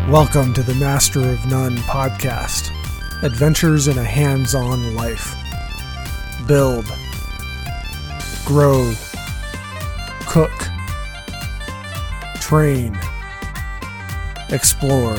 Welcome to the Master of None podcast. Adventures in a hands-on life. Build. Grow. Cook. Train. Explore.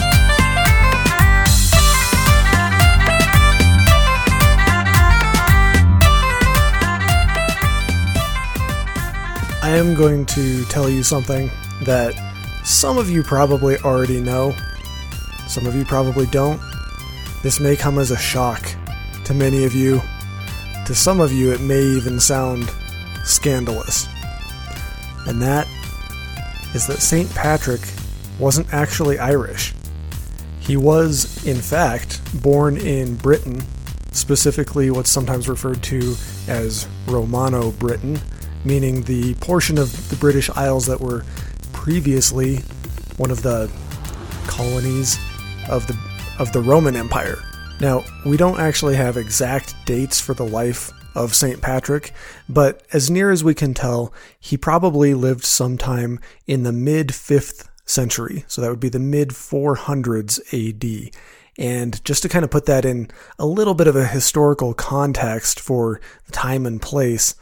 I am going to tell you something that some of you probably already know. Some of you probably don't. This may come as a shock to many of you. To some of you, it may even sound scandalous. And that is that St. Patrick wasn't actually Irish. He was, in fact, born in Britain, specifically what's sometimes referred to as Romano-Britain, meaning the portion of the British Isles that were previously one of the colonies of the Roman Empire. Now, we don't actually have exact dates for the life of St. Patrick, but as near as we can tell, he probably lived sometime in the mid-5th century, so that would be the mid-400s AD. And just to kind of put that in a little bit of a historical context for the time and place,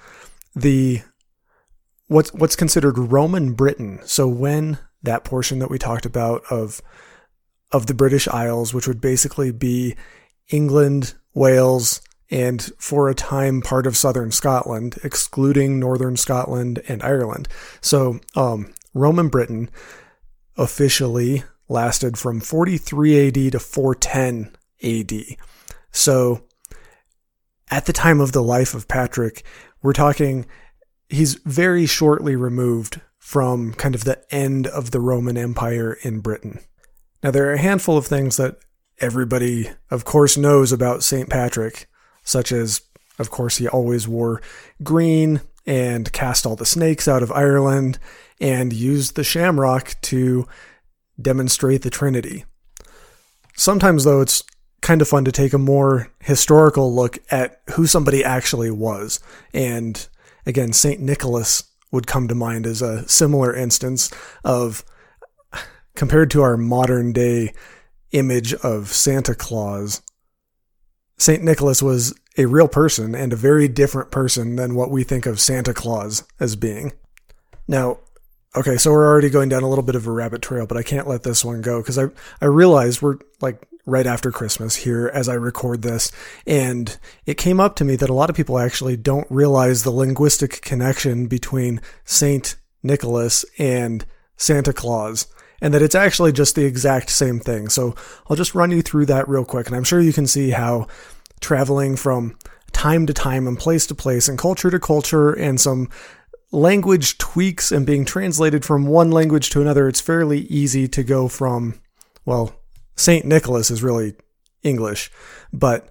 what's considered Roman Britain, so when that portion that we talked about of the British Isles, which would basically be England, Wales, and for a time part of southern Scotland, excluding northern Scotland and Ireland. So Roman Britain officially lasted from 43 AD to 410 AD. So at the time of the life of Patrick, we're talking he's very shortly removed from kind of the end of the Roman Empire in Britain. Now, there are a handful of things that everybody, of course, knows about St. Patrick, such as, of course, he always wore green and cast all the snakes out of Ireland and used the shamrock to demonstrate the Trinity. Sometimes, though, it's kind of fun to take a more historical look at who somebody actually was. And again, St. Nicholas would come to mind as a similar instance of, compared to our modern day image of Santa Claus, St. Nicholas was a real person and a very different person than what we think of Santa Claus as being. Now, okay, so we're already going down a little bit of a rabbit trail, but I can't let this one go because I realize we're like right after Christmas here as I record this, and it came up to me that a lot of people actually don't realize the linguistic connection between Saint Nicholas and Santa Claus, and that it's actually just the exact same thing. So I'll just run you through that real quick, and I'm sure you can see how traveling from time to time and place to place and culture to culture and some language tweaks and being translated from one language to another, it's fairly easy to go from, well, St. Nicholas is really English, but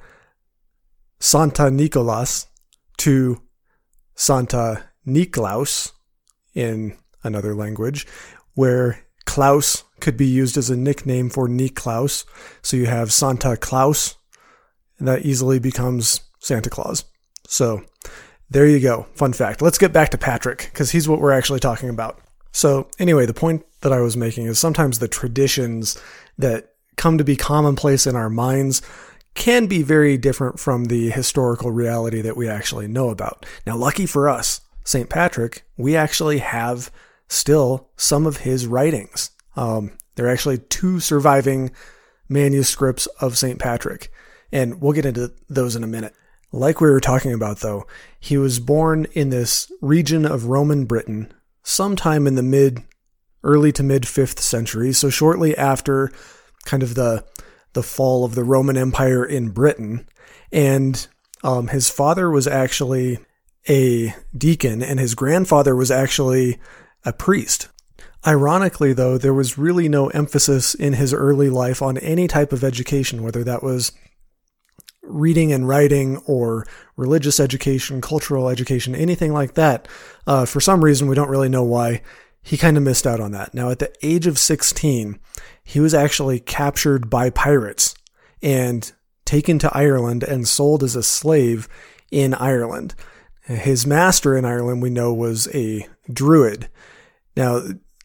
Santa Nicolas to Santa Niklaus in another language, where Klaus could be used as a nickname for Niklaus. So you have Santa Claus, and that easily becomes Santa Claus. So there you go. Fun fact. Let's get back to Patrick, because he's what we're actually talking about. So anyway, the point that I was making is sometimes the traditions that come to be commonplace in our minds can be very different from the historical reality that we actually know about. Now, lucky for us, St. Patrick, we actually have still some of his writings. There are actually 2 surviving manuscripts of St. Patrick, and we'll get into those in a minute. Like we were talking about, though, he was born in this region of Roman Britain sometime in the early to mid 5th century, so shortly after kind of the fall of the Roman Empire in Britain. And his father was actually a deacon, and his grandfather was actually a priest. Ironically, though, there was really no emphasis in his early life on any type of education, whether that was reading and writing or religious education, cultural education, anything like that. For some reason, we don't really know why, he kind of missed out on that. Now, at the age of 16, he was actually captured by pirates and taken to Ireland and sold as a slave in Ireland. His master in Ireland, we know, was a druid. Now,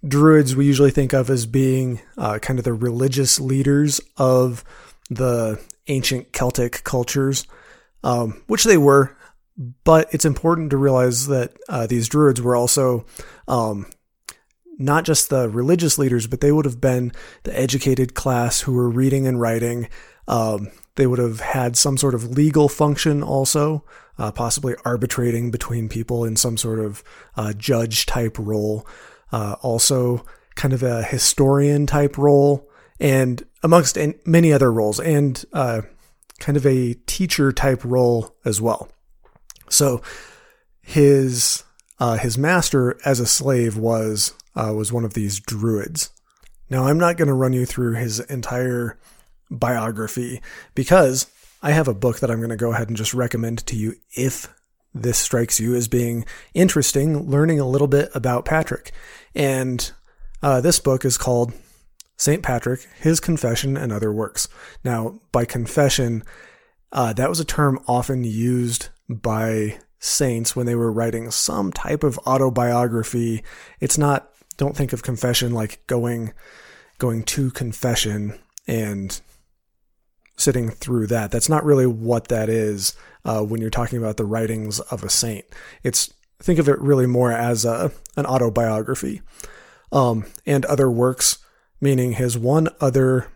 Druids we usually think of as being kind of the religious leaders of the ancient Celtic cultures, which they were. But it's important to realize that these Druids were also not just the religious leaders, but they would have been the educated class who were reading and writing. They would have had some sort of legal function also, possibly arbitrating between people in some sort of judge type role. Also kind of a historian type role, and amongst many other roles, and kind of a teacher type role as well. So his master as a slave was one of these Druids. Now, I'm not going to run you through his entire biography because I have a book that I'm going to go ahead and just recommend to you if this strikes you as being interesting, learning a little bit about Patrick. And this book is called St. Patrick, His Confession and Other Works. Now, by confession, that was a term often used by saints when they were writing some type of autobiography. It's not, don't think of confession like going to confession and sitting through that. That's not really what that is when you're talking about the writings of a saint. Think of it really more as an autobiography. And other works, meaning his one other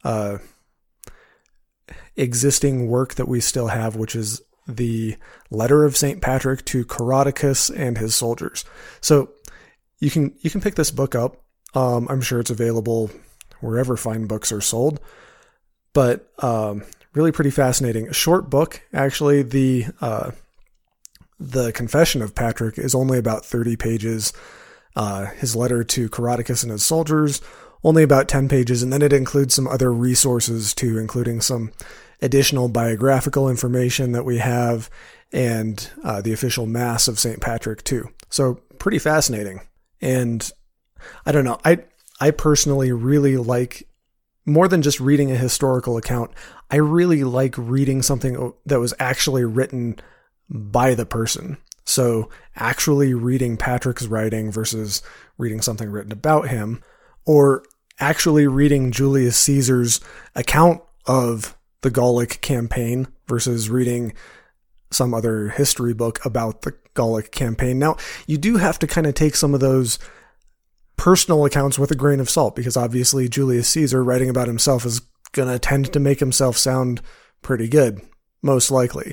existing work that we still have, which is the letter of St. Patrick to Coroticus and his soldiers. So you can pick this book up. I'm sure it's available wherever fine books are sold, but really pretty fascinating. A short book, actually. The Confession of Patrick is only about 30 pages. His letter to Coroticus and his soldiers, only about 10 pages, and then it includes some other resources too, including some additional biographical information that we have, and the official Mass of St. Patrick too. So pretty fascinating. And I don't know, I personally really like, more than just reading a historical account, I really like reading something that was actually written by the person. So actually reading Patrick's writing versus reading something written about him, or actually reading Julius Caesar's account of the Gallic campaign versus reading some other history book about the Gallic campaign. Now, you do have to kind of take some of those personal accounts with a grain of salt, because obviously Julius Caesar writing about himself is going to tend to make himself sound pretty good, most likely.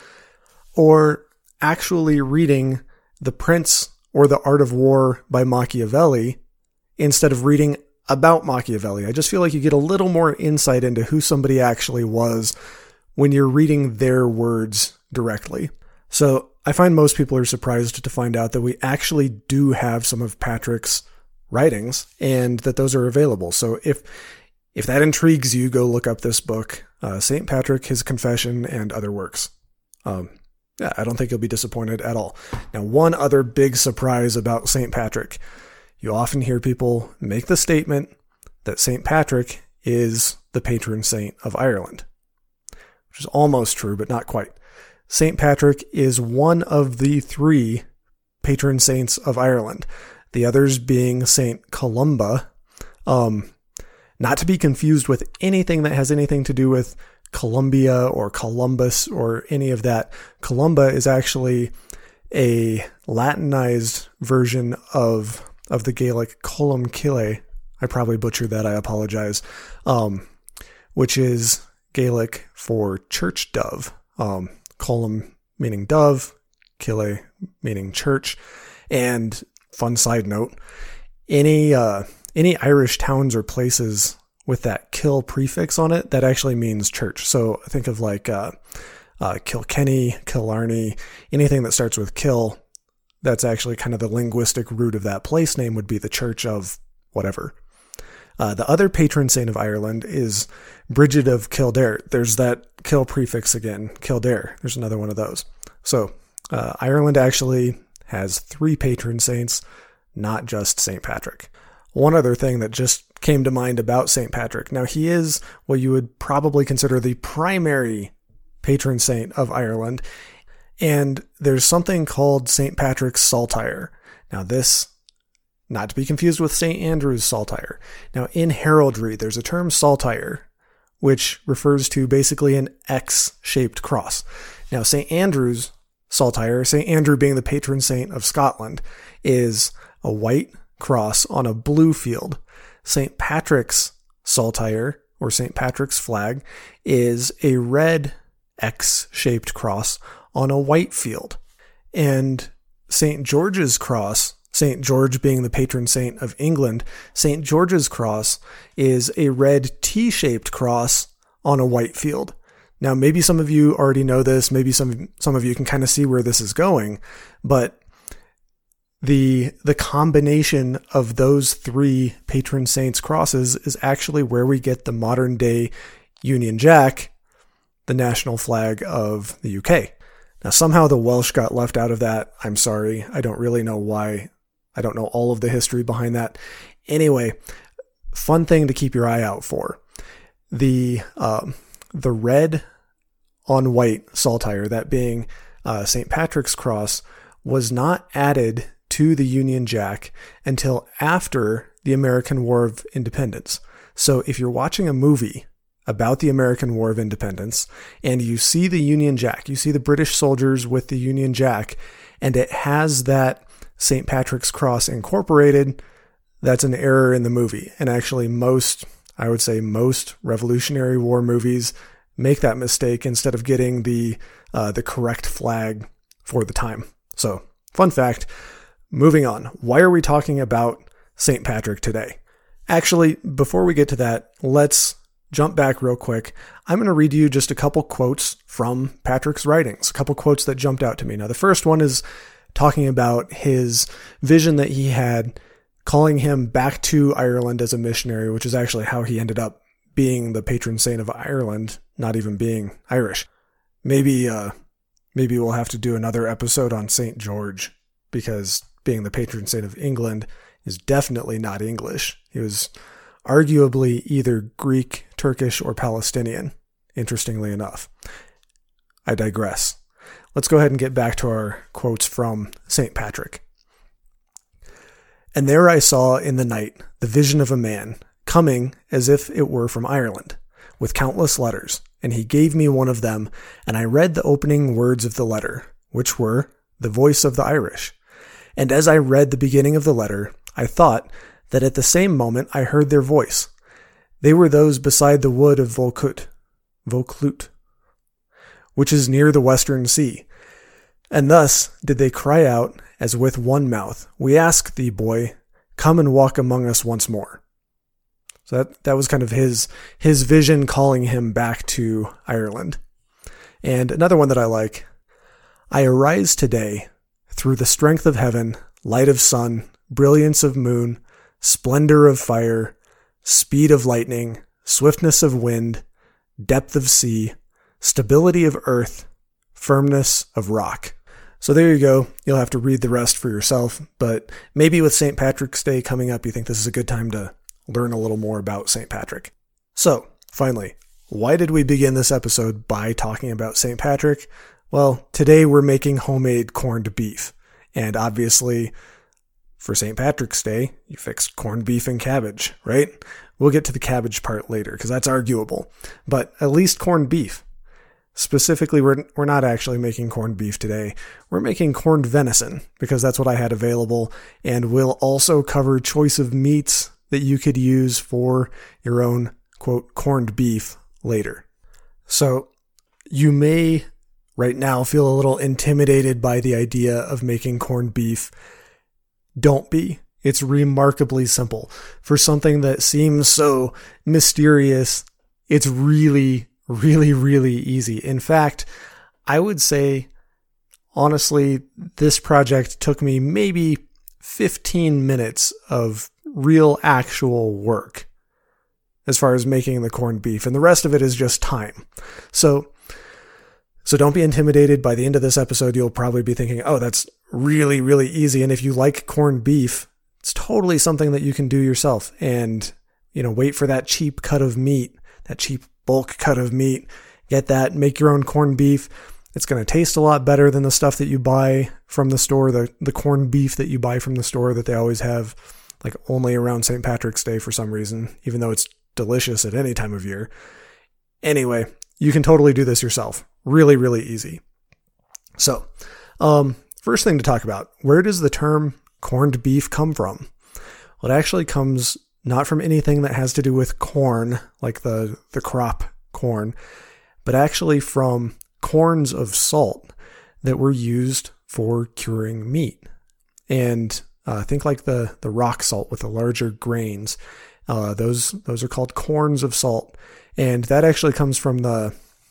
Or actually reading The Prince or The Art of War by Machiavelli instead of reading about Machiavelli. I just feel like you get a little more insight into who somebody actually was when you're reading their words directly. So I find most people are surprised to find out that we actually do have some of Patrick's writings and that those are available. So if that intrigues you, go look up this book, St. Patrick, His Confession and Other Works. Yeah, I don't think you'll be disappointed at all. Now, one other big surprise about St. Patrick. You often hear people make the statement that St. Patrick is the patron saint of Ireland, which is almost true, but not quite. St. Patrick is one of the 3 patron saints of Ireland, the others being St. Columba, not to be confused with anything that has anything to do with Columbia or Columbus or any of that. Columba is actually a Latinized version of the Gaelic Columcille. I probably butchered that, I apologize. Which is Gaelic for church dove. Colum meaning dove, Kille meaning church. And fun side note, any Irish towns or places with that kill prefix on it, that actually means church. So think of like Kilkenny, Killarney, anything that starts with kill, that's actually kind of the linguistic root of that place name would be the church of whatever. The other patron saint of Ireland is Bridget of Kildare. There's that kill prefix again, Kildare. There's another one of those. So Ireland actually has 3 patron saints, not just St. Patrick. One other thing that just came to mind about St. Patrick. Now, he is what you would probably consider the primary patron saint of Ireland, and there's something called St. Patrick's Saltire. Now, this not to be confused with St. Andrew's saltire. Now, in heraldry, there's a term saltire, which refers to basically an X-shaped cross. Now, St. Andrew's saltire, St. Andrew being the patron saint of Scotland, is a white cross on a blue field. St. Patrick's saltire, or St. Patrick's flag, is a red X-shaped cross on a white field. And St. George's cross, St. George being the patron saint of England, St. George's cross is a red T-shaped cross on a white field. Now, maybe some of you already know this, maybe some of you can kind of see where this is going, but the combination of those three patron saints' crosses is actually where we get the modern day Union Jack, the national flag of the UK. Now, somehow the Welsh got left out of that. I'm sorry. I don't really know why. I don't know all of the history behind that. Anyway, fun thing to keep your eye out for. The red on white saltire, that being St. Patrick's cross, was not added to the Union Jack until after the American War of Independence. So if you're watching a movie about the American War of Independence and you see the Union Jack, you see the British soldiers with the Union Jack, and it has that St. Patrick's cross incorporated, that's an error in the movie. And actually I would say most Revolutionary War movies make that mistake instead of getting the correct flag for the time. So, fun fact. Moving on. Why are we talking about St. Patrick today? Actually, before we get to that, let's jump back real quick. I'm going to read you just a couple quotes from Patrick's writings, a couple quotes that jumped out to me. Now, the first one is talking about his vision that he had, calling him back to Ireland as a missionary, which is actually how he ended up being the patron saint of Ireland, not even being Irish. Maybe we'll have to do another episode on St. George, because being the patron saint of England is definitely not English. He was arguably either Greek, Turkish, or Palestinian, interestingly enough. I digress. Let's go ahead and get back to our quotes from St. Patrick. "And there I saw in the night the vision of a man, coming as if it were from Ireland, with countless letters, and he gave me one of them, and I read the opening words of the letter, which were the voice of the Irish. And as I read the beginning of the letter, I thought that at the same moment I heard their voice. They were those beside the wood of Vaucluse, which is near the western sea. And thus did they cry out as with one mouth, 'We ask thee, boy, come and walk among us once more.'" So that was kind of his vision calling him back to Ireland. And another one that I like, "I arise today through the strength of heaven, light of sun, brilliance of moon, splendor of fire, speed of lightning, swiftness of wind, depth of sea, stability of earth, firmness of rock." So there you go. You'll have to read the rest for yourself, but maybe with St. Patrick's Day coming up, you think this is a good time to learn a little more about St. Patrick. So, finally, why did we begin this episode by talking about St. Patrick? Well, today we're making homemade corned beef. And obviously, for St. Patrick's Day, you fix corned beef and cabbage, right? We'll get to the cabbage part later, because that's arguable. But at least corned beef. Specifically, we're not actually making corned beef today. We're making corned venison, because that's what I had available. And we'll also cover choice of meats that you could use for your own, quote, corned beef later. So you may right now feel a little intimidated by the idea of making corned beef. Don't be. It's remarkably simple. For something that seems so mysterious, it's really, really, really easy. In fact, I would say, honestly, this project took me maybe 15 minutes of real actual work as far as making the corned beef, and the rest of it is just time. So don't be intimidated. By the end of this episode, you'll probably be thinking, oh, that's really, really easy. And if you like corned beef, it's totally something that you can do yourself. And, wait for that cheap cut of meat, that cheap bulk cut of meat, get that, make your own corned beef. It's going to taste a lot better than the stuff that you buy from the store, the corned beef that you buy from the store that they always have like only around St. Patrick's Day for some reason, even though it's delicious at any time of year. Anyway, you can totally do this yourself. Really, really easy. So, first thing to talk about, where does the term corned beef come from? Well, it actually comes not from anything that has to do with corn, like the crop corn, but actually from corns of salt that were used for curing meat. And think like the rock salt with the larger grains. Those are called corns of salt. And that actually comes from the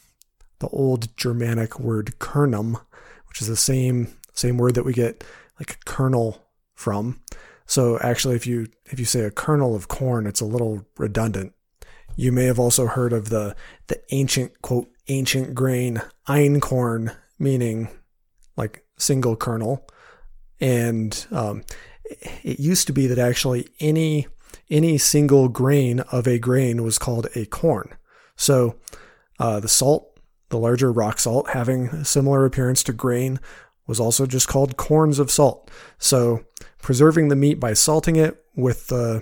old Germanic word kernum, which is the same word that we get like a kernel from. So actually, if you say a kernel of corn, it's a little redundant. You may have also heard of the ancient, quote, ancient grain einkorn, meaning like single kernel. And it used to be that actually any single grain of a grain was called a corn. So the salt, the larger rock salt, having a similar appearance to grain, was also just called corns of salt. So preserving the meat by salting it with the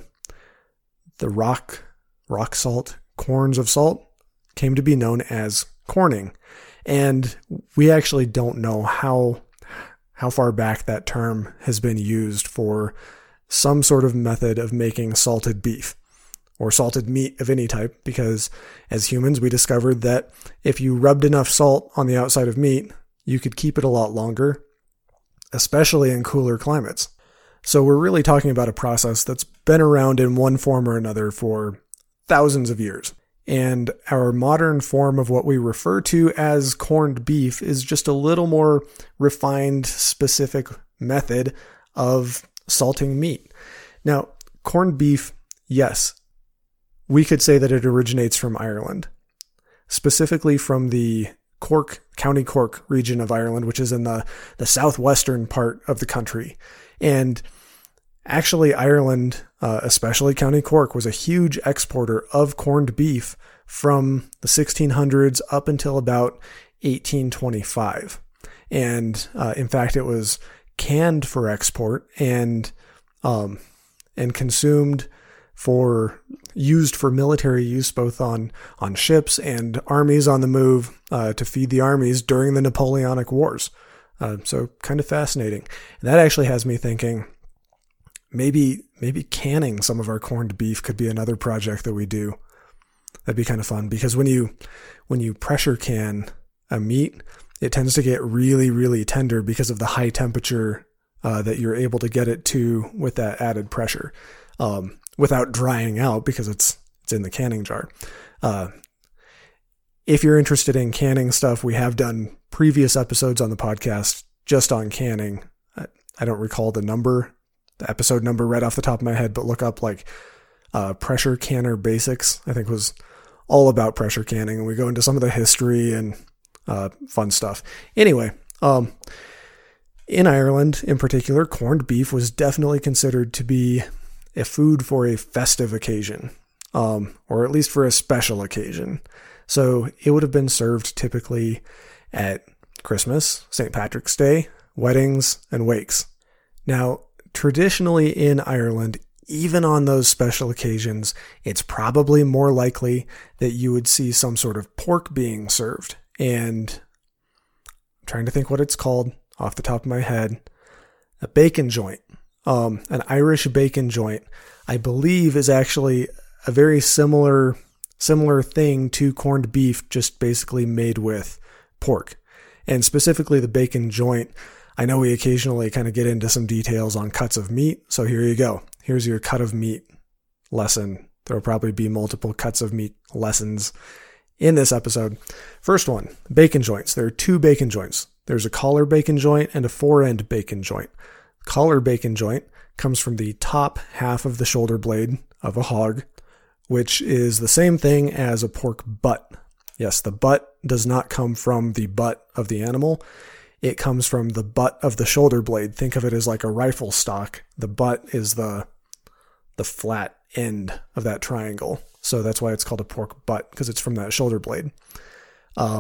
rock salt, corns of salt, came to be known as corning. And we actually don't know how far back that term has been used for some sort of method of making salted beef or salted meat of any type, because as humans, we discovered that if you rubbed enough salt on the outside of meat, you could keep it a lot longer, especially in cooler climates. So we're really talking about a process that's been around in one form or another for thousands of years. And our modern form of what we refer to as corned beef is just a little more refined, specific method of salting meat. Now, corned beef, yes, we could say that it originates from Ireland, specifically from the County Cork region of Ireland, which is in the southwestern part of the country. And actually, Ireland, especially County Cork, was a huge exporter of corned beef from the 1600s up until about 1825. And in fact, it was canned for export and consumed used for military use, both on ships and armies on the move to feed the armies during the Napoleonic Wars. So kind of fascinating. And that actually has me thinking, maybe canning some of our corned beef could be another project that we do. That'd be kind of fun, because when you pressure can a meat, it tends to get really, really tender because of the high temperature that you're able to get it to with that added pressure, without drying out because it's in the canning jar. If you're interested in canning stuff, we have done previous episodes on the podcast just on canning. I don't recall the episode number right off the top of my head, but look up like Pressure Canner Basics, I think was all about pressure canning. And we go into some of the history and fun stuff. Anyway, in Ireland in particular, corned beef was definitely considered to be a food for a festive occasion, or at least for a special occasion. So it would have been served typically at Christmas, St. Patrick's Day, weddings, and wakes. Now, traditionally in Ireland, even on those special occasions, it's probably more likely that you would see some sort of pork being served. And I'm trying to think what it's called off the top of my head. A bacon joint. An Irish bacon joint, I believe, is actually a very similar thing to corned beef, just basically made with pork. And specifically the bacon joint, I know we occasionally kind of get into some details on cuts of meat, so here you go. Here's your cut of meat lesson. There will probably be multiple cuts of meat lessons in this episode. First one, bacon joints. There are two bacon joints. There's a collar bacon joint and a fore-end bacon joint. Collar bacon joint comes from the top half of the shoulder blade of a hog, which is the same thing as a pork butt. Yes, the butt does not come from the butt of the animal. It comes from the butt of the shoulder blade. Think of it as like a rifle stock. The butt is the flat end of that triangle. So that's why it's called a pork butt, because it's from that shoulder blade.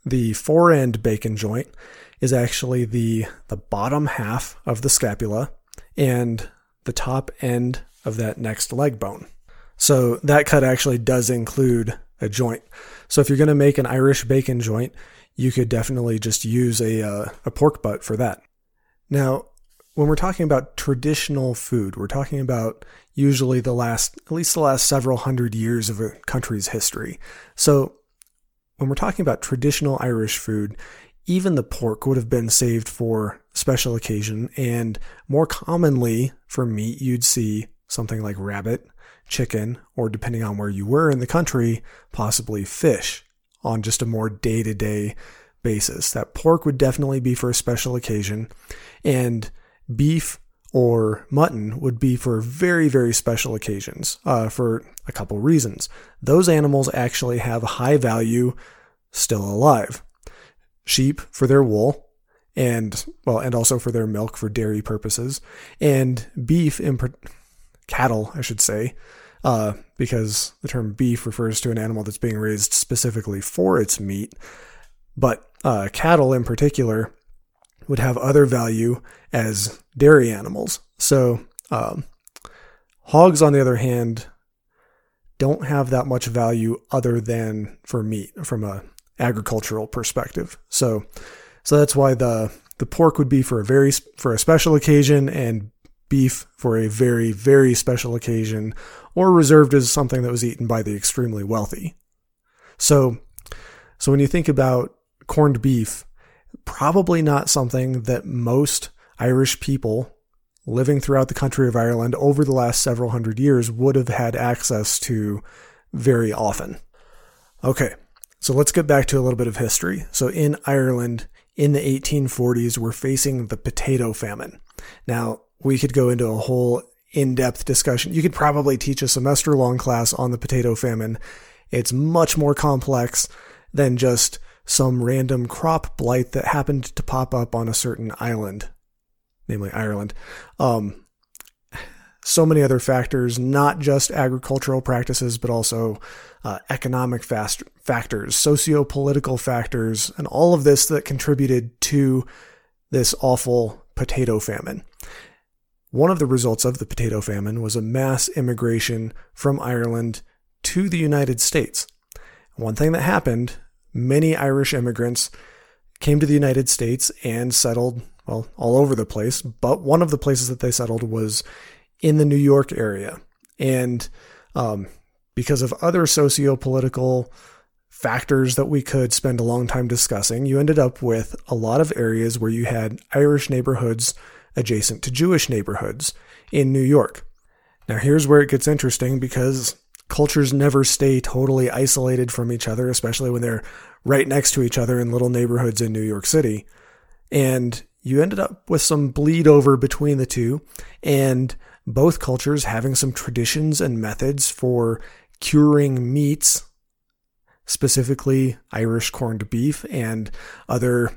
the fore-end bacon joint is actually the bottom half of the scapula and the top end of that next leg bone. So that cut actually does include a joint. So if you're going to make an Irish bacon joint, you could definitely just use a pork butt for that. Now, when we're talking about traditional food, we're talking about usually at least the last several hundred years of a country's history. So when we're talking about traditional Irish food, even the pork would have been saved for special occasion, and more commonly for meat, you'd see something like rabbit, chicken, or depending on where you were in the country, possibly fish on just a more day-to-day basis. That pork would definitely be for a special occasion, and beef or mutton would be for very, very special occasions for a couple reasons. Those animals actually have a high value still alive. Sheep for their wool and also for their milk for dairy purposes, and beef cattle, I should say, because the term beef refers to an animal that's being raised specifically for its meat. But cattle in particular would have other value as dairy animals. So hogs, on the other hand, don't have that much value other than for meat from a agricultural perspective. So that's why the pork would be for a special occasion, and beef for a very, very special occasion, or reserved as something that was eaten by the extremely wealthy. So when you think about corned beef, probably not something that most Irish people living throughout the country of Ireland over the last several hundred years would have had access to very often. Okay, so let's get back to a little bit of history. So in Ireland, in the 1840s, we're facing the potato famine. Now, we could go into a whole in-depth discussion. You could probably teach a semester-long class on the potato famine. It's much more complex than just some random crop blight that happened to pop up on a certain island, namely Ireland. So many other factors, not just agricultural practices, but also economic factors, socio-political factors, and all of this that contributed to this awful potato famine. One of the results of the potato famine was a mass immigration from Ireland to the United States. One thing that happened, many Irish immigrants came to the United States and settled, all over the place, but one of the places that they settled was in the New York area. And because of other socio-political factors that we could spend a long time discussing, you ended up with a lot of areas where you had Irish neighborhoods adjacent to Jewish neighborhoods in New York. Now here's where it gets interesting, because cultures never stay totally isolated from each other, especially when they're right next to each other in little neighborhoods in New York City. And you ended up with some bleed over between the two, and both cultures having some traditions and methods for curing meats, specifically Irish corned beef, and other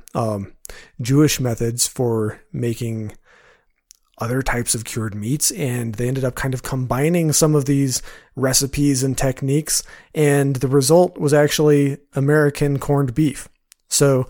Jewish methods for making other types of cured meats. And they ended up kind of combining some of these recipes and techniques, and the result was actually American corned beef. So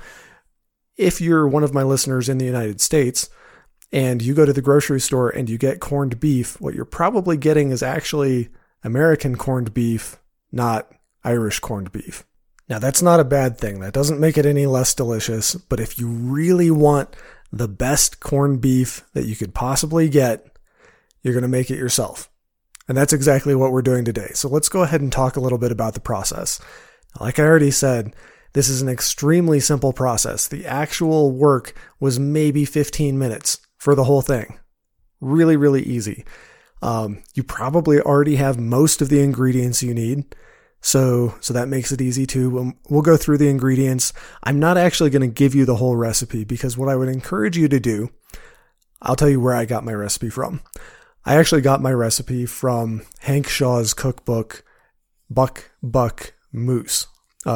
if you're one of my listeners in the United States and you go to the grocery store and you get corned beef, what you're probably getting is actually American corned beef, not Irish corned beef. Now, that's not a bad thing. That doesn't make it any less delicious, but if you really want the best corned beef that you could possibly get, you're going to make it yourself. And that's exactly what we're doing today. So let's go ahead and talk a little bit about the process. Like I already said, this is an extremely simple process. The actual work was maybe 15 minutes for the whole thing. Really, really easy. You probably already have most of the ingredients you need. So that makes it easy too. We'll go through the ingredients. I'm not actually going to give you the whole recipe, because what I would encourage you to do, I'll tell you where I got my recipe from. I actually got my recipe from Hank Shaw's cookbook, Buck Moose,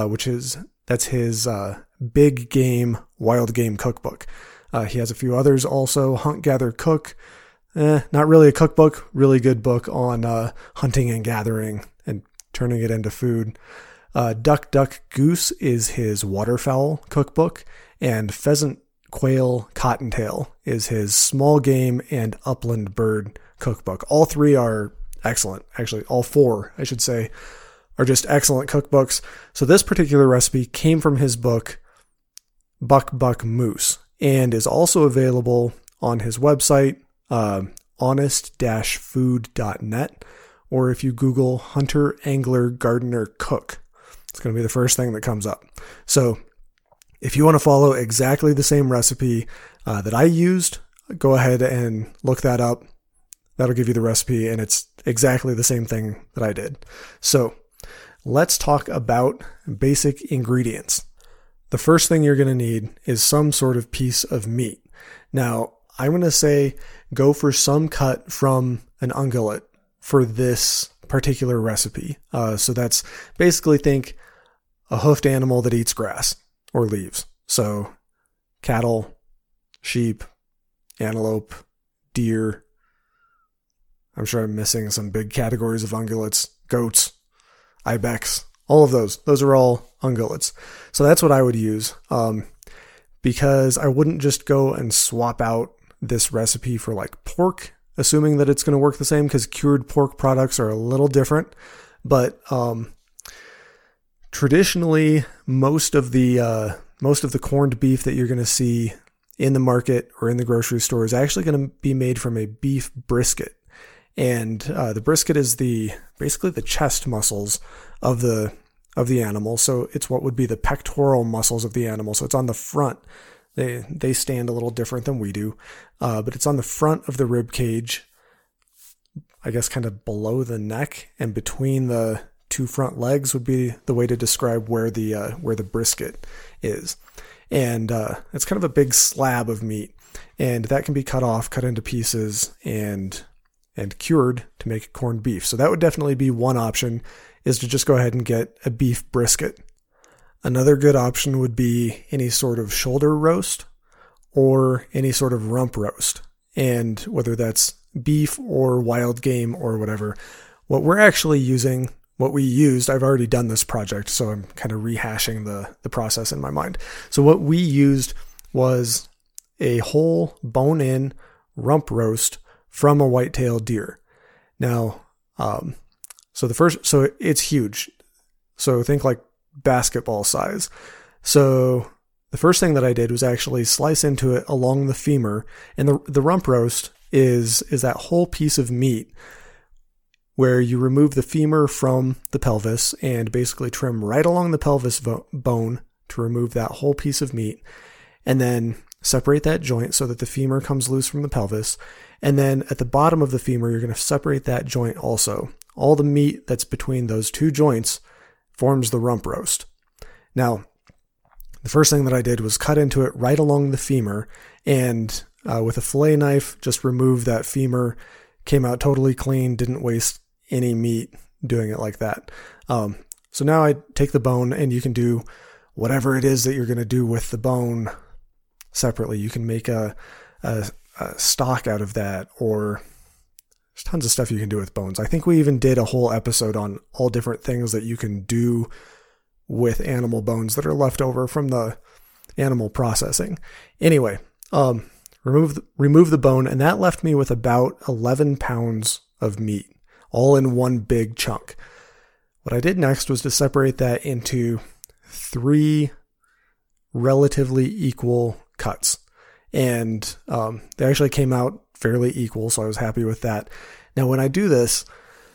that's his big game, wild game cookbook. He has a few others also, Hunt, Gather, Cook. Not really a cookbook, really good book on hunting and gathering and turning it into food. Duck Duck Goose is his waterfowl cookbook, and Pheasant Quail Cottontail is his small game and upland bird cookbook. All three are excellent. Actually, all four, I should say, are just excellent cookbooks. So this particular recipe came from his book, Buck Buck Moose, and is also available on his website, honest-food.net, or if you Google Hunter, Angler, Gardener, Cook, it's going to be the first thing that comes up. So if you want to follow exactly the same recipe that I used, go ahead and look that up. That'll give you the recipe, and it's exactly the same thing that I did. So let's talk about basic ingredients. The first thing you're going to need is some sort of piece of meat. Now, I'm going to say go for some cut from an ungulate for this particular recipe. So that's basically, think a hoofed animal that eats grass or leaves. So cattle, sheep, antelope, deer. I'm sure I'm missing some big categories of ungulates, goats, ibex, all of those. Those are all ungulates. So that's what I would use, because I wouldn't just go and swap out this recipe for like pork, assuming that it's going to work the same, because cured pork products are a little different. But traditionally, most of the corned beef that you're going to see in the market or in the grocery store is actually going to be made from a beef brisket. And the brisket is basically the chest muscles of the animal. So it's what would be the pectoral muscles of the animal. So it's on the front. They stand a little different than we do, but it's on the front of the rib cage, I guess kind of below the neck and between the two front legs would be the way to describe where the brisket is. And it's kind of a big slab of meat, and that can be cut into pieces and cured to make corned beef. So that would definitely be one option, is to just go ahead and get a beef brisket. Another good option would be any sort of shoulder roast or any sort of rump roast. And whether that's beef or wild game or whatever, what we used, I've already done this project, so I'm kind of rehashing the process in my mind. So what we used was a whole bone-in rump roast from a white-tailed deer. Now, so it's huge. So think like basketball size. So the first thing that I did was actually slice into it along the femur, and the rump roast is that whole piece of meat where you remove the femur from the pelvis and basically trim right along the pelvis bone to remove that whole piece of meat, and then separate that joint so that the femur comes loose from the pelvis. And then at the bottom of the femur, you're going to separate that joint also. All the meat that's between those two joints forms the rump roast. Now, the first thing that I did was cut into it right along the femur, and with a fillet knife, just remove that femur. Came out totally clean, didn't waste any meat doing it like that. So now I take the bone, and you can do whatever it is that you're going to do with the bone separately. You can make a stock out of that, or there's tons of stuff you can do with bones. I think we even did a whole episode on all different things that you can do with animal bones that are left over from the animal processing. Anyway, remove the bone, and that left me with about 11 pounds of meat, all in one big chunk. What I did next was to separate that into 3 relatively equal cuts. And they actually came out fairly equal, so I was happy with that. Now, when I do this,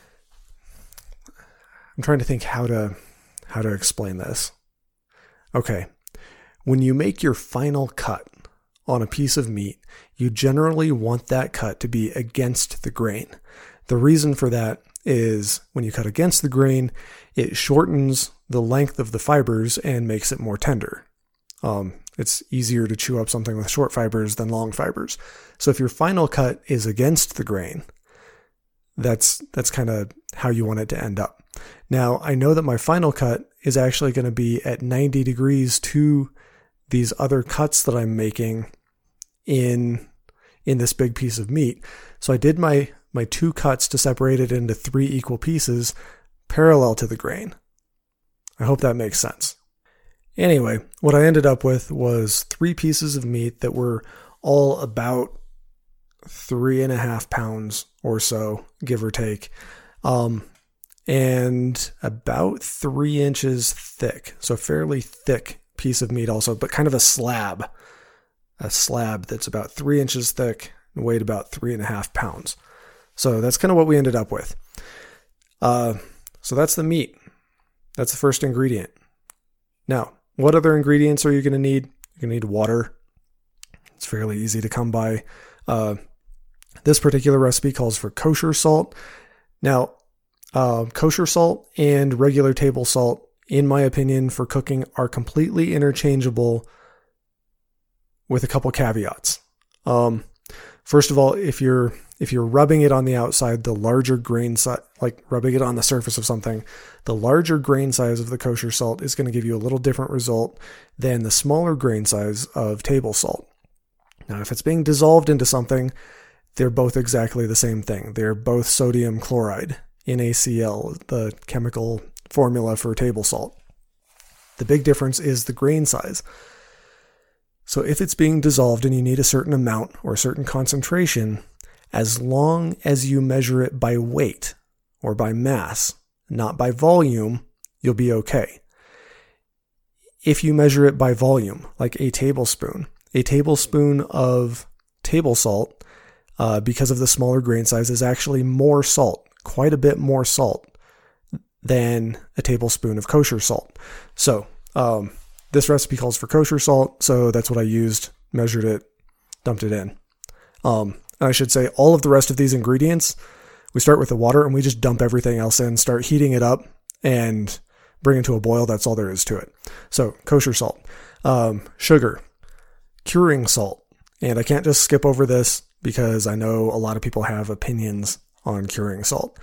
I'm trying to think how to explain this. Okay, when you make your final cut on a piece of meat, you generally want that cut to be against the grain. The reason for that is when you cut against the grain, it shortens the length of the fibers and makes it more tender. It's easier to chew up something with short fibers than long fibers. So if your final cut is against the grain, that's kind of how you want it to end up. Now, I know that my final cut is actually going to be at 90 degrees to these other cuts that I'm making in this big piece of meat. So I did my 2 cuts to separate it into 3 equal pieces parallel to the grain. I hope that makes sense. Anyway, what I ended up with was 3 pieces of meat that were all about 3.5 pounds or so, give or take, and about 3 inches thick. So fairly thick piece of meat also, but kind of a slab that's about 3 inches thick and weighed about 3.5 pounds. So that's kind of what we ended up with. So that's the meat. That's the first ingredient. Now, what other ingredients are you going to need? You're going to need water. It's fairly easy to come by. This particular recipe calls for kosher salt. Now, kosher salt and regular table salt, in my opinion, for cooking are completely interchangeable with a couple caveats. First of all, if you're rubbing it on the outside, the larger grain size, like rubbing it on the surface of something, the larger grain size of the kosher salt is going to give you a little different result than the smaller grain size of table salt. Now, if it's being dissolved into something, they're both exactly the same thing. They're both sodium chloride, NaCl, the chemical formula for table salt. The big difference is the grain size. So if it's being dissolved and you need a certain amount or a certain concentration, as long as you measure it by weight or by mass, not by volume, you'll be okay. If you measure it by volume, like a tablespoon of table salt, because of the smaller grain size, is actually more salt, quite a bit more salt than a tablespoon of kosher salt. So, this recipe calls for kosher salt, so that's what I used, measured it, dumped it in. And I should say all of the rest of these ingredients, we start with the water and we just dump everything else in, start heating it up and bring it to a boil. That's all there is to it. So kosher salt, sugar, curing salt. And I can't just skip over this because I know a lot of people have opinions on curing salt.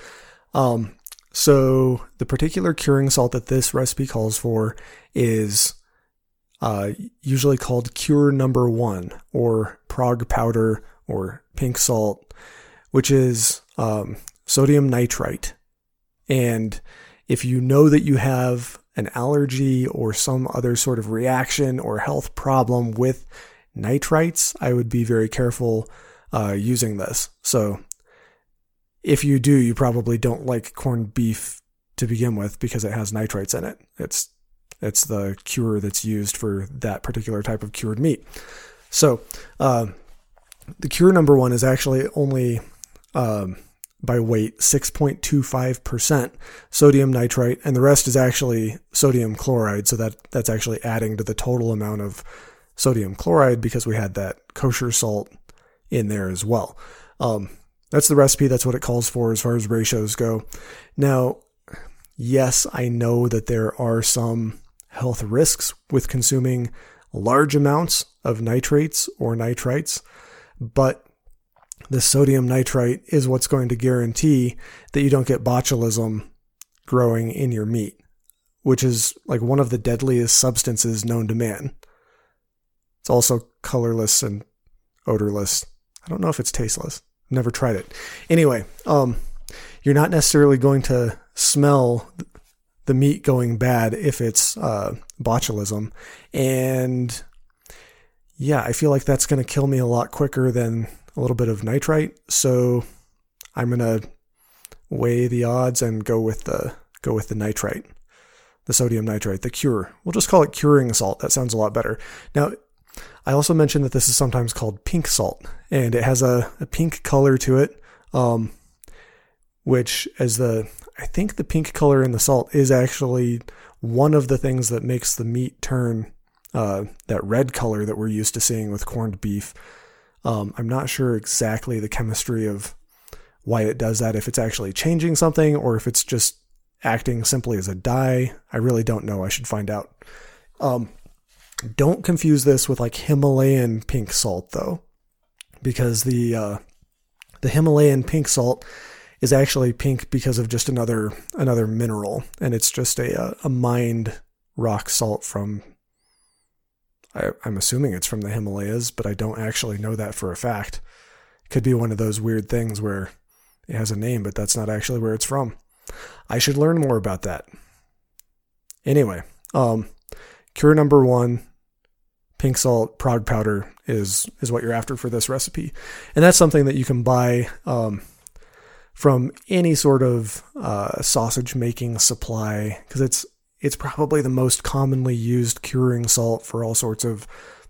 So the particular curing salt that this recipe calls for is usually called Cure Number 1 or Prague powder or pink salt, which is sodium nitrite. And if you know that you have an allergy or some other sort of reaction or health problem with nitrites, I would be very careful using this. So if you do, you probably don't like corned beef to begin with because it has nitrates in it. It's the cure that's used for that particular type of cured meat. So the Cure Number 1 is actually only by weight 6.25% sodium nitrite, and the rest is actually sodium chloride. So that's actually adding to the total amount of sodium chloride because we had that kosher salt in there as well. That's the recipe. That's what it calls for as far as ratios go. Now, yes, I know that there are some health risks with consuming large amounts of nitrates or nitrites, but the sodium nitrite is what's going to guarantee that you don't get botulism growing in your meat, which is like one of the deadliest substances known to man. It's also colorless and odorless. I don't know if it's tasteless. I've never tried it. Anyway, you're not necessarily going to smell the meat going bad if it's botulism. And yeah, I feel like that's going to kill me a lot quicker than a little bit of nitrite. So I'm going to weigh the odds and go with the nitrite, the sodium nitrite, the cure. We'll just call it curing salt. That sounds a lot better. Now, I also mentioned that this is sometimes called pink salt, and it has a pink color to it, which I think the pink color in the salt is actually one of the things that makes the meat turn that red color that we're used to seeing with corned beef. I'm not sure exactly the chemistry of why it does that, if it's actually changing something or if it's just acting simply as a dye. I really don't know. I should find out. Don't confuse this with like Himalayan pink salt though, because the Himalayan pink salt is actually pink because of just another mineral, and it's just a mined rock salt from, I'm assuming it's from the Himalayas, but I don't actually know that for a fact. It could be one of those weird things where it has a name, but that's not actually where it's from. I should learn more about that. Anyway, cure number 1, pink salt, Prague powder is what you're after for this recipe. And that's something that you can buy from any sort of sausage making supply, because it's probably the most commonly used curing salt for all sorts of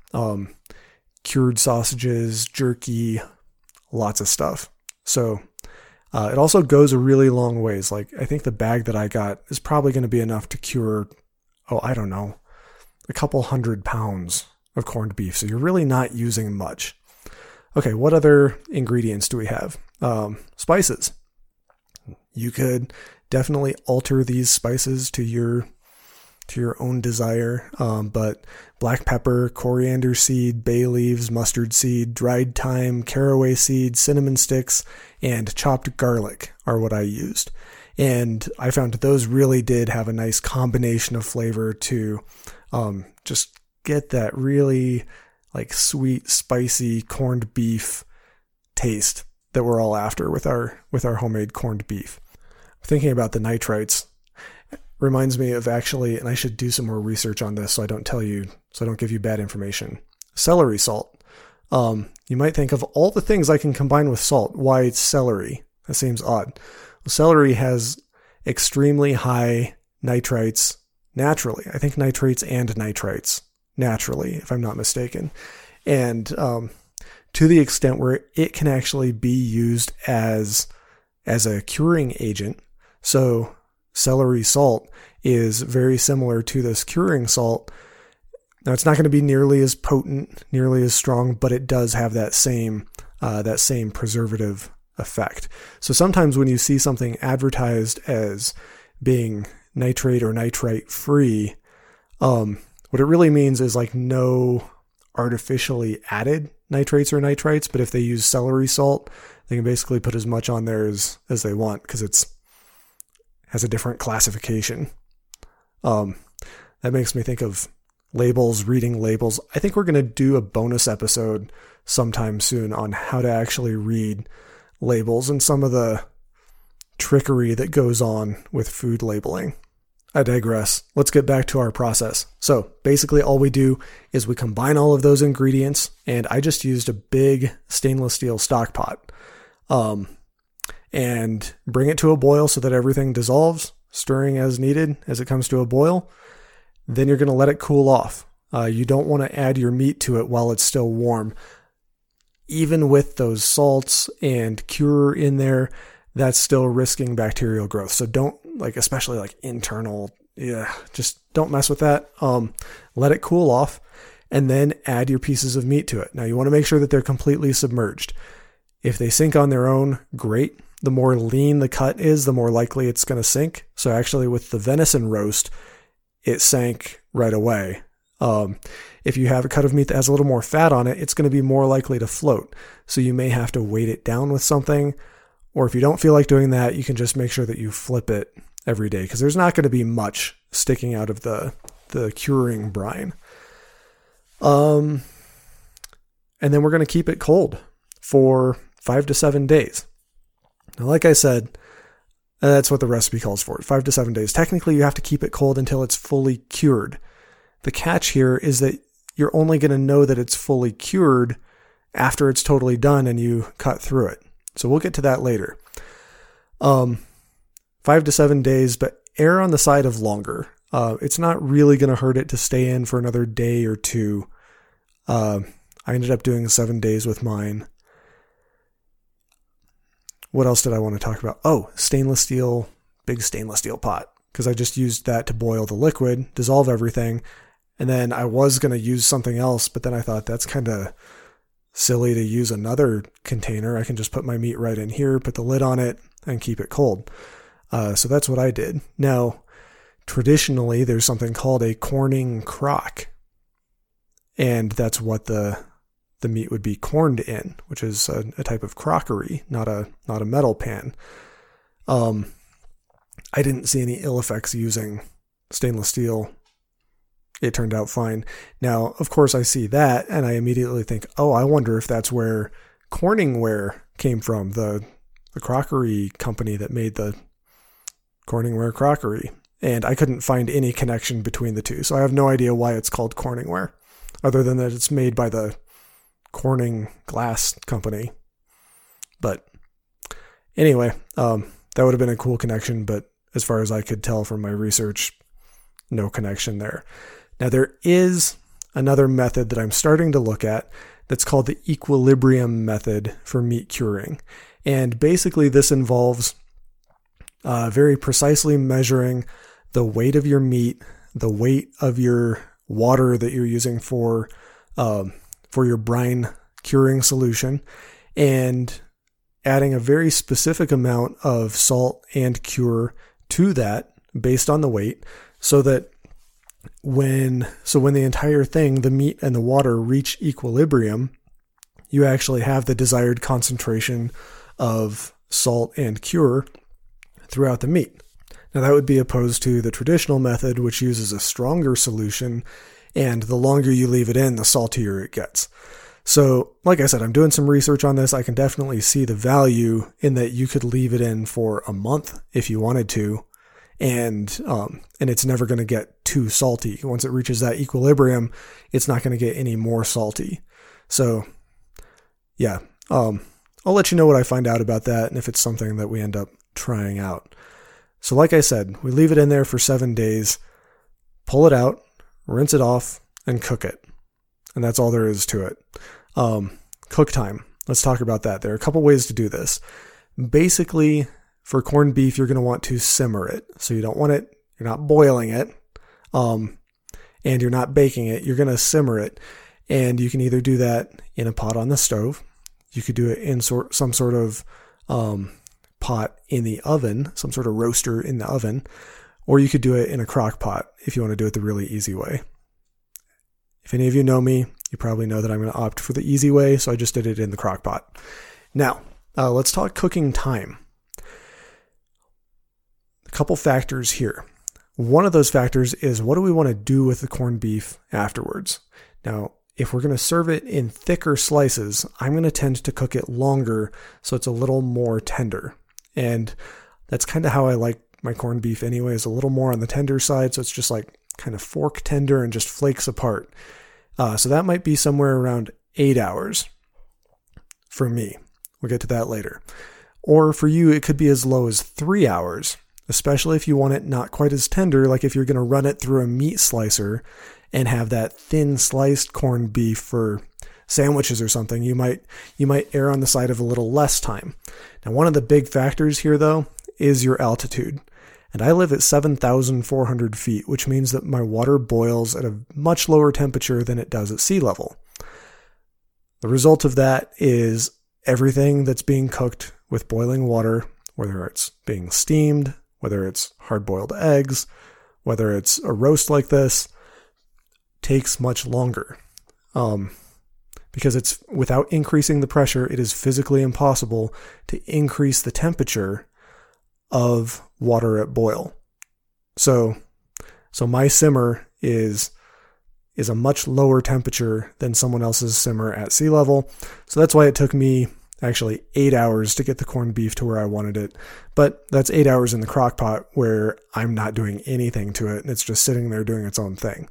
cured sausages, jerky, lots of stuff. So it also goes a really long ways. Like, I think the bag that I got is probably going to be enough to cure, I don't know, a couple 100 pounds of corned beef. So you're really not using much. Okay, what other ingredients do we have? Spices. You could definitely alter these spices to your own desire, but black pepper, coriander seed, bay leaves, mustard seed, dried thyme, caraway seed, cinnamon sticks, and chopped garlic are what I used. And I found those really did have a nice combination of flavor to just get that really like sweet, spicy corned beef taste that we're all after with our homemade corned beef. Thinking about the nitrites reminds me of, actually, and I should do some more research on this so I don't give you bad information. Celery salt. You might think, of all the things I can combine with salt, why it's celery? That seems odd. Well, celery has extremely high nitrites naturally. I think nitrates and nitrites naturally, if I'm not mistaken. And to the extent where it can actually be used as a curing agent. So celery salt is very similar to this curing salt. Now, it's not going to be nearly as potent, nearly as strong, but it does have that same preservative effect. So sometimes when you see something advertised as being nitrate or nitrite free, what it really means is like no artificially added nitrates or nitrites. But if they use celery salt, they can basically put as much on there as they want, because has a different classification. That makes me think of labels, reading labels. I think we're going to do a bonus episode sometime soon on how to actually read labels and some of the trickery that goes on with food labeling. I digress. Let's get back to our process. So basically all we do is we combine all of those ingredients, and I just used a big stainless steel stock pot. And bring it to a boil so that everything dissolves, stirring as needed as it comes to a boil. Then you're going to let it cool off. You don't want to add your meat to it while it's still warm. Even with those salts and cure in there, that's still risking bacterial growth. So don't, especially internal, just don't mess with that. Let it cool off and then add your pieces of meat to it. Now you want to make sure that they're completely submerged. If they sink on their own, great. The more lean the cut is, the more likely it's going to sink. So actually with the venison roast, it sank right away. If you have a cut of meat that has a little more fat on it, it's going to be more likely to float. So you may have to weight it down with something. Or if you don't feel like doing that, you can just make sure that you flip it every day, because there's not going to be much sticking out of the curing brine. And then we're going to keep it cold for 5 to 7 days. Now, like I said, that's what the recipe calls for, 5 to 7 days. Technically, you have to keep it cold until it's fully cured. The catch here is that you're only going to know that it's fully cured after it's totally done and you cut through it. So we'll get to that later. 5 to 7 days, but err on the side of longer. It's not really going to hurt it to stay in for another day or two. I ended up doing 7 days with mine. What else did I want to talk about? Oh, big stainless steel pot, because I just used that to boil the liquid, dissolve everything. And then I was going to use something else, but then I thought that's kind of silly to use another container. I can just put my meat right in here, put the lid on it, and keep it cold. So that's what I did. Now, traditionally, there's something called a corning crock. And that's what the meat would be corned in, which is a type of crockery, not a metal pan. I didn't see any ill effects using stainless steel. It turned out fine. Now, of course, I see that, and I immediately think, oh, I wonder if that's where Corningware came from, the crockery company that made the Corningware crockery. and I couldn't find any connection between the two. So I have no idea why it's called Corningware, other than that it's made by the Corning Glass Company. But anyway, that would have been a cool connection, but as far as I could tell from my research, no connection there. Now, there is another method that I'm starting to look at that's called the equilibrium method for meat curing. And basically this involves very precisely measuring the weight of your meat, the weight of your water that you're using for your brine curing solution, and adding a very specific amount of salt and cure to that based on the weight, so that when the entire thing, the meat and the water, reach equilibrium, you actually have the desired concentration of salt and cure throughout the meat. Now that would be opposed to the traditional method, which uses a stronger solution, and the longer you leave it in, the saltier it gets. So, like I said, I'm doing some research on this. I can definitely see the value in that you could leave it in for a month if you wanted to, and it's never going to get too salty. Once it reaches that equilibrium, it's not going to get any more salty. So, yeah, I'll let you know what I find out about that and if it's something that we end up trying out. So, like I said, we leave it in there for 7 days, pull it out, rinse it off, and cook it. And that's all there is to it. Cook time. Let's talk about that. There are a couple ways to do this. Basically, for corned beef, you're going to want to simmer it. So you're not boiling it, and you're not baking it. You're going to simmer it. And you can either do that in a pot on the stove. You could do it in some sort of pot in the oven, some sort of roaster in the oven, or you could do it in a crock pot if you want to do it the really easy way. If any of you know me, you probably know that I'm going to opt for the easy way, so I just did it in the crock pot. Now, let's talk cooking time. A couple factors here. One of those factors is, what do we want to do with the corned beef afterwards? Now, if we're going to serve it in thicker slices, I'm going to tend to cook it longer so it's a little more tender. And that's kind of how I like my corned beef anyway, is a little more on the tender side, so it's just like kind of fork tender and just flakes apart. So that might be somewhere around 8 hours for me. We'll get to that later. Or for you, it could be as low as 3 hours, especially if you want it not quite as tender, like if you're going to run it through a meat slicer and have that thin sliced corned beef for sandwiches or something. You might err on the side of a little less time. Now, one of the big factors here, though, is your altitude. And I live at 7,400 feet, which means that my water boils at a much lower temperature than it does at sea level. The result of that is everything that's being cooked with boiling water, whether it's being steamed, whether it's hard-boiled eggs, whether it's a roast like this, takes much longer. Because it's without increasing the pressure, it is physically impossible to increase the temperature of water at boil. So my simmer is a much lower temperature than someone else's simmer at sea level. So that's why it took me actually 8 hours to get the corned beef to where I wanted it. But that's 8 hours in the crock pot where I'm not doing anything to it, and it's just sitting there doing its own thing.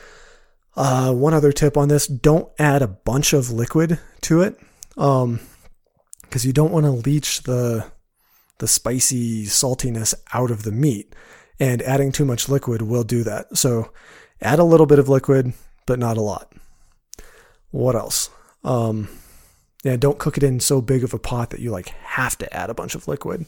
One other tip on this, don't add a bunch of liquid to it, because you don't want to leach the spicy saltiness out of the meat, and adding too much liquid will do that. So add a little bit of liquid, but not a lot. What else? Don't cook it in so big of a pot that you have to add a bunch of liquid.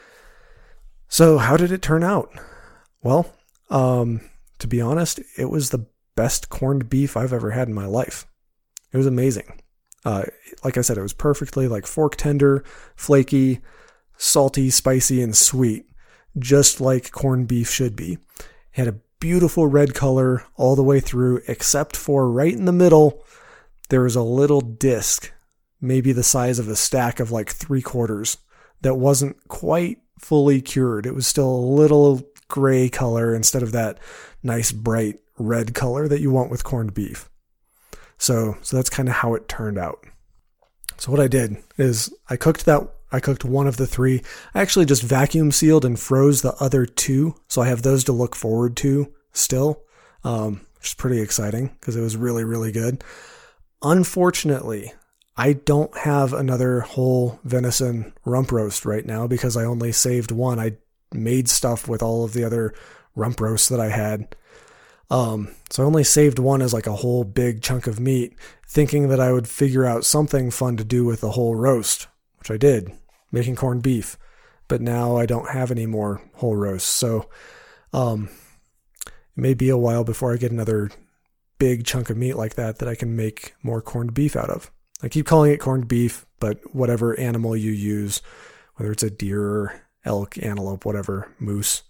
So how did it turn out? Well, to be honest, it was the best corned beef I've ever had in my life. It was amazing. Like I said, it was perfectly fork tender, flaky, salty, spicy, and sweet, just like corned beef should be. It had a beautiful red color all the way through, except for right in the middle, there was a little disc, maybe the size of a stack of 3/4, that wasn't quite fully cured. It was still a little gray color instead of that nice bright red color that you want with corned beef. So that's kind of how it turned out. So what I did is I cooked that I cooked one of the 3. I actually just vacuum sealed and froze the other 2. So I have those to look forward to still, which is pretty exciting because it was really, really good. Unfortunately, I don't have another whole venison rump roast right now because I only saved one. I made stuff with all of the other rump roasts that I had. So I only saved one as like a whole big chunk of meat, thinking that I would figure out something fun to do with the whole roast, which I did, making corned beef. But now I don't have any more whole roasts. So it may be a while before I get another big chunk of meat like that I can make more corned beef out of. I keep calling it corned beef, but whatever animal you use, whether it's a deer, elk, antelope, whatever, moose,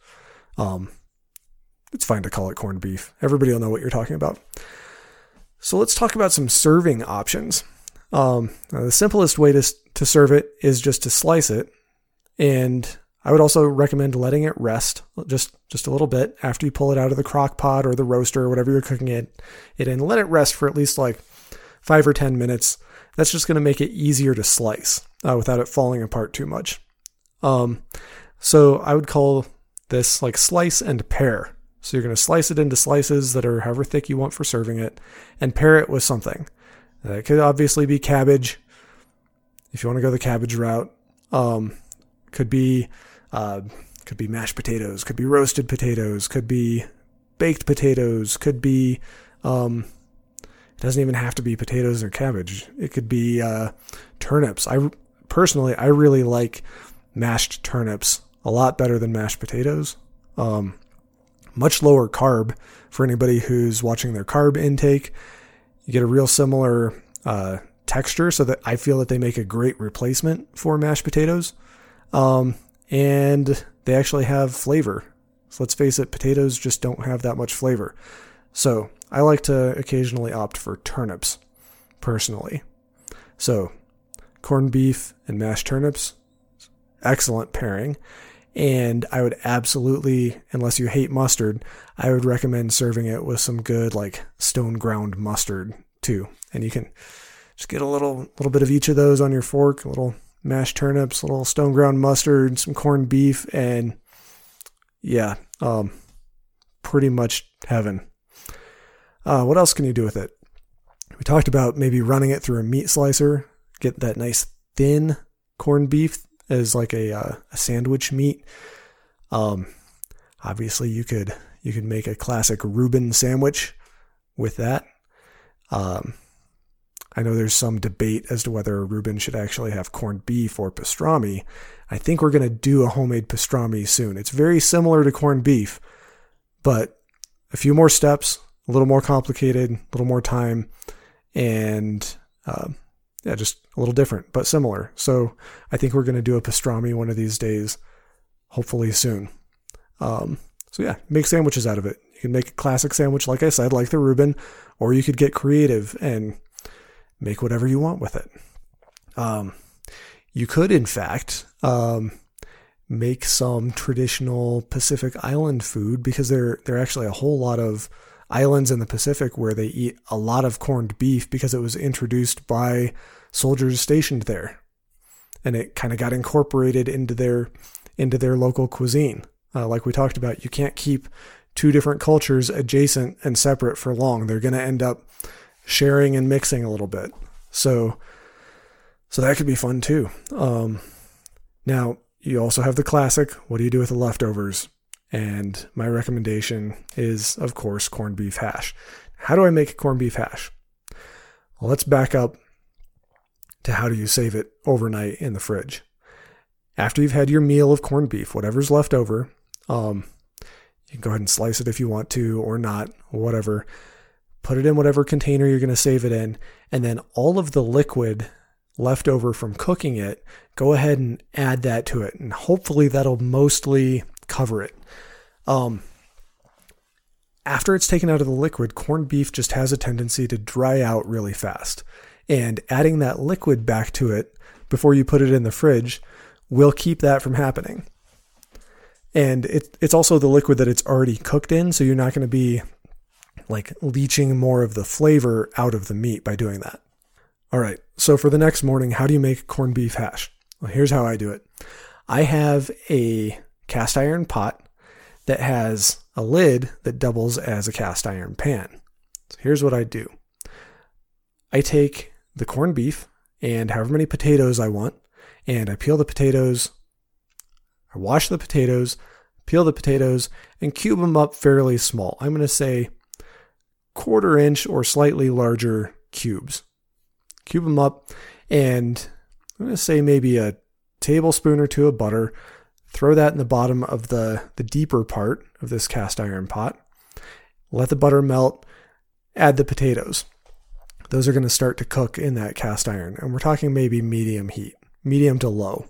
it's fine to call it corned beef. Everybody will know what you're talking about. So let's talk about some serving options. The simplest way to serve it is just to slice it. And I would also recommend letting it rest just a little bit after you pull it out of the crock pot or the roaster or whatever you're cooking it in. Let it rest for at least like 5 or 10 minutes. That's just going to make it easier to slice without it falling apart too much. So I would call this like slice and pair. So you're going to slice it into slices that are however thick you want for serving it and pair it with something. It could obviously be cabbage if you want to go the cabbage route. Could be mashed potatoes, could be roasted potatoes, could be baked potatoes, could be, it doesn't even have to be potatoes or cabbage. It could be turnips. I really like mashed turnips a lot better than mashed potatoes. Much lower carb for anybody who's watching their carb intake. You get a real similar texture, so that I feel that they make a great replacement for mashed potatoes. And they actually have flavor. So let's face it, potatoes just don't have that much flavor. So I like to occasionally opt for turnips, personally. So corned beef and mashed turnips, excellent pairing. And I would absolutely, unless you hate mustard, I would recommend serving it with some good like stone ground mustard too. And you can just get a little bit of each of those on your fork, a little mashed turnips, a little stone ground mustard, some corned beef, and yeah, pretty much heaven. What else can you do with it? We talked about maybe running it through a meat slicer, get that nice thin corned beef as like a sandwich meat. Obviously you could make a classic Reuben sandwich with that. I know there's some debate as to whether a Reuben should actually have corned beef or pastrami. I think we're going to do a homemade pastrami soon. It's very similar to corned beef, but a few more steps, a little more complicated, a little more time, and just a little different, but similar. So I think we're going to do a pastrami one of these days, hopefully soon. Make sandwiches out of it. You can make a classic sandwich, like I said, like the Reuben, or you could get creative and make whatever you want with it. You could, in fact, make some traditional Pacific Island food, because there are actually a whole lot of islands in the Pacific where they eat a lot of corned beef because it was introduced by soldiers stationed there, and it kind of got incorporated into their local cuisine. Like we talked about, you can't keep two different cultures adjacent and separate for long. They're going to end up sharing and mixing a little bit. So that could be fun too. Now you also have the classic, what do you do with the leftovers? And my recommendation is, of course, corned beef hash. How do I make a corned beef hash? Well, let's back up to how do you save it overnight in the fridge. After you've had your meal of corned beef, whatever's left over, you can go ahead and slice it if you want to or not, whatever. Put it in whatever container you're going to save it in, and then all of the liquid left over from cooking it, go ahead and add that to it, and hopefully that'll mostly cover it. After it's taken out of the liquid, corned beef just has a tendency to dry out really fast, and adding that liquid back to it before you put it in the fridge will keep that from happening. And it's also the liquid that it's already cooked in, so you're not going to be like leaching more of the flavor out of the meat by doing that. All right, so for the next morning, how do you make corned beef hash? Well, here's how I do it. I have a cast iron pot that has a lid that doubles as a cast iron pan. So here's what I do. I take the corned beef and however many potatoes I want, and I peel the potatoes, I wash the potatoes, peel the potatoes, and cube them up fairly small. I'm going to say 1/4 inch or slightly larger cubes. Cube them up, and I'm going to say maybe a tablespoon or two of butter. Throw that in the bottom of the deeper part of this cast iron pot. Let the butter melt. Add the potatoes. Those are going to start to cook in that cast iron. And we're talking maybe medium heat, medium to low.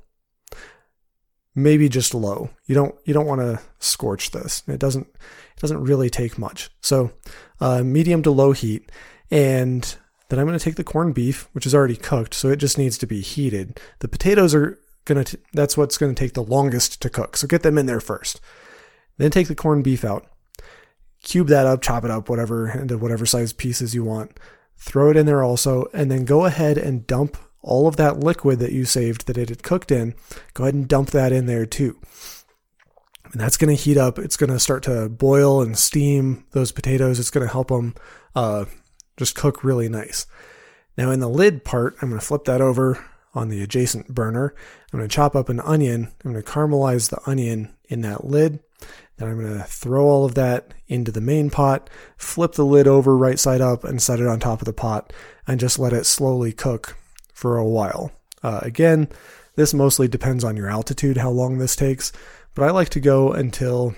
Maybe just low. You don't want to scorch this. It doesn't really take much. So medium to low heat. And then I'm going to take the corned beef, which is already cooked, so it just needs to be heated. The potatoes are that's what's going to take the longest to cook. So get them in there first. Then take the corned beef out. Cube that up, chop it up, whatever, into whatever size pieces you want. Throw it in there also, and then go ahead and dump all of that liquid that you saved that it had cooked in. Go ahead and dump that in there too. And that's going to heat up. It's going to start to boil and steam those potatoes. It's going to help them just cook really nice. Now in the lid part, I'm going to flip that over on the adjacent burner. I'm going to chop up an onion. I'm going to caramelize the onion in that lid. Then I'm going to throw all of that into the main pot, flip the lid over right side up and set it on top of the pot and just let it slowly cook for a while. Again, this mostly depends on your altitude, how long this takes, but I like to go until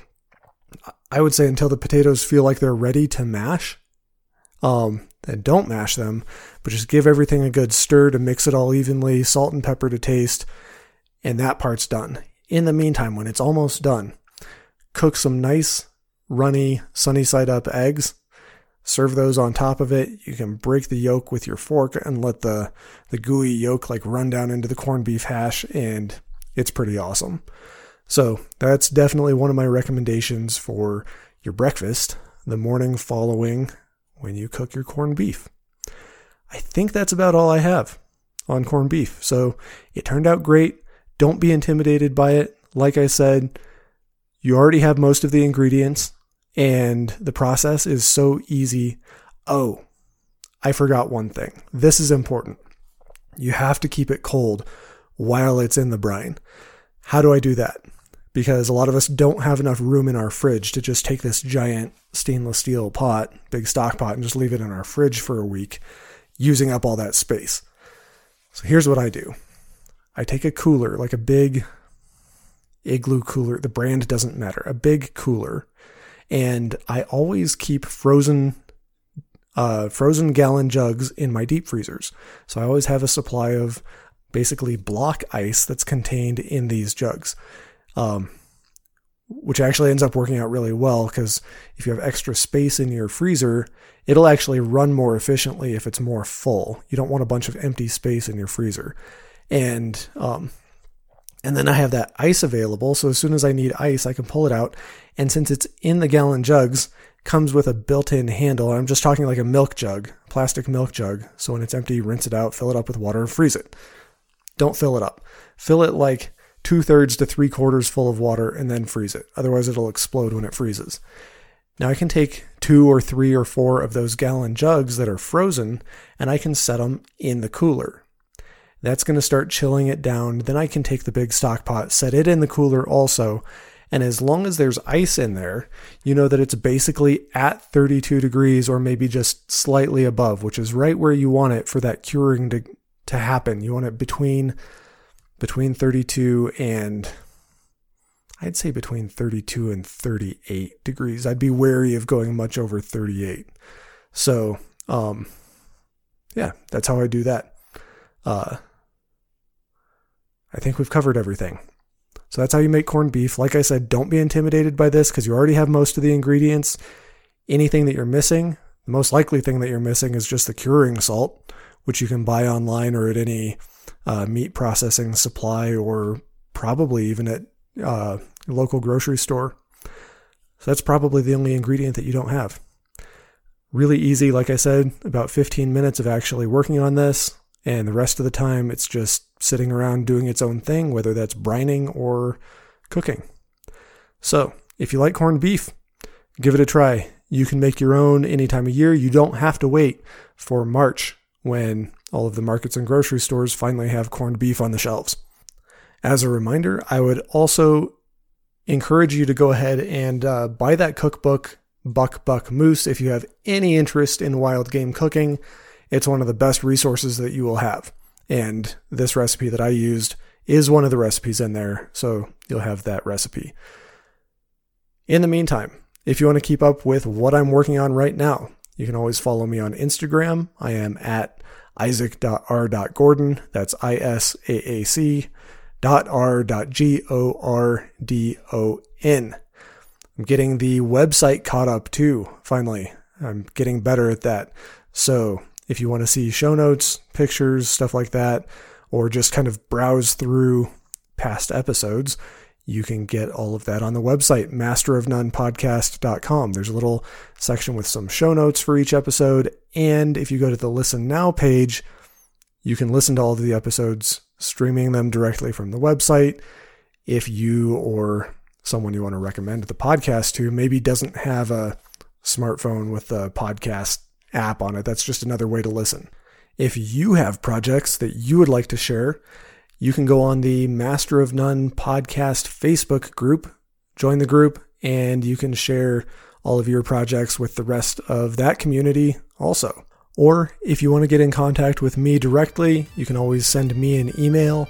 the potatoes feel like they're ready to mash. And don't mash them, but just give everything a good stir to mix it all evenly, salt and pepper to taste, and that part's done. In the meantime, when it's almost done, cook some nice, runny, sunny side up eggs. Serve those on top of it. You can break the yolk with your fork and let the gooey yolk run down into the corned beef hash, and it's pretty awesome. So that's definitely one of my recommendations for your breakfast the morning following when you cook your corned beef. I think that's about all I have on corned beef. So it turned out great. Don't be intimidated by it. Like I said, you already have most of the ingredients and the process is so easy. Oh, I forgot one thing. This is important. You have to keep it cold while it's in the brine. How do I do that? Because a lot of us don't have enough room in our fridge to just take this giant stainless steel pot, big stock pot, and just leave it in our fridge for a week, using up all that space. So here's what I do. I take a cooler, like a big Igloo cooler. The brand doesn't matter. A big cooler. And I always keep frozen gallon jugs in my deep freezers. So I always have a supply of basically block ice that's contained in these jugs. Which actually ends up working out really well because if you have extra space in your freezer, it'll actually run more efficiently if it's more full. You don't want a bunch of empty space in your freezer. And then I have that ice available. So as soon as I need ice, I can pull it out. And since it's in the gallon jugs, comes with a built-in handle. I'm just talking like a milk jug, plastic milk jug. So when it's empty, rinse it out, fill it up with water, and freeze it. Don't fill it up. Fill it like 2/3 to 3/4 full of water and then freeze it. Otherwise it'll explode when it freezes. Now I can take 2 or 3 or 4 of those gallon jugs that are frozen and I can set them in the cooler. That's going to start chilling it down. Then I can take the big stock pot, set it in the cooler also. And as long as there's ice in there, you know that it's basically at 32 degrees or maybe just slightly above, which is right where you want it for that curing to happen. You want it between 32 and I'd say between 32 and 38 degrees. I'd be wary of going much over 38. So, yeah, that's how I do that. I think we've covered everything. So that's how you make corned beef. Like I said, don't be intimidated by this because you already have most of the ingredients. Anything that you're missing, the most likely thing that you're missing is just the curing salt, which you can buy online or at any meat processing supply or probably even at local grocery store. So that's probably the only ingredient that you don't have. Really easy, like I said, about 15 minutes of actually working on this. And the rest of the time, it's just sitting around doing its own thing, whether that's brining or cooking. So, if you like corned beef, give it a try. You can make your own any time of year. You don't have to wait for March when all of the markets and grocery stores finally have corned beef on the shelves. As a reminder, I would also encourage you to go ahead and buy that cookbook, Buck Buck Moose, if you have any interest in wild game cooking. It's one of the best resources that you will have. And this recipe that I used is one of the recipes in there, so you'll have that recipe. In the meantime, if you want to keep up with what I'm working on right now, you can always follow me on Instagram. I am at isaac.r.gordon. That's isaac.r.gordon. I'm getting the website caught up too, finally. I'm getting better at that. So if you want to see show notes, pictures, stuff like that, or just kind of browse through past episodes, you can get all of that on the website, masterofnonepodcast.com. There's a little section with some show notes for each episode. And if you go to the Listen Now page, you can listen to all of the episodes, streaming them directly from the website. If you or someone you want to recommend the podcast to maybe doesn't have a smartphone with the podcast app on it, that's just another way to listen. If you have projects that you would like to share, you can go on the Master of None podcast Facebook group, join the group, and you can share all of your projects with the rest of that community also. Or if you want to get in contact with me directly, you can always send me an email,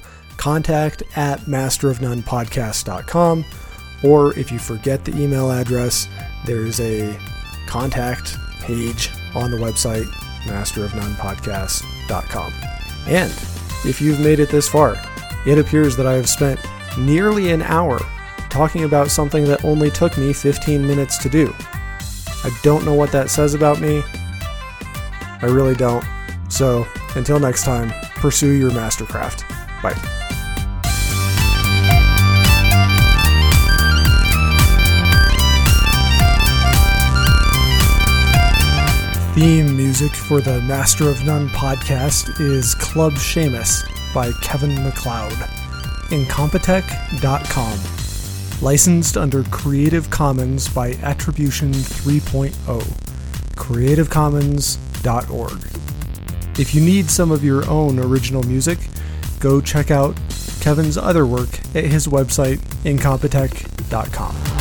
contact@masterofnonepodcast.com. Or if you forget the email address, there's a contact page on the website, masterofnonepodcast.com. And if you've made it this far, it appears that I have spent nearly an hour talking about something that only took me 15 minutes to do. I don't know what that says about me. I really don't. So, until next time, pursue your mastercraft. Bye. Theme music for the Master of None podcast is Club Seamus by Kevin MacLeod. Incompetech.com. Licensed under Creative Commons by Attribution 3.0. CreativeCommons.org. If you need some of your own original music, go check out Kevin's other work at his website, Incompetech.com.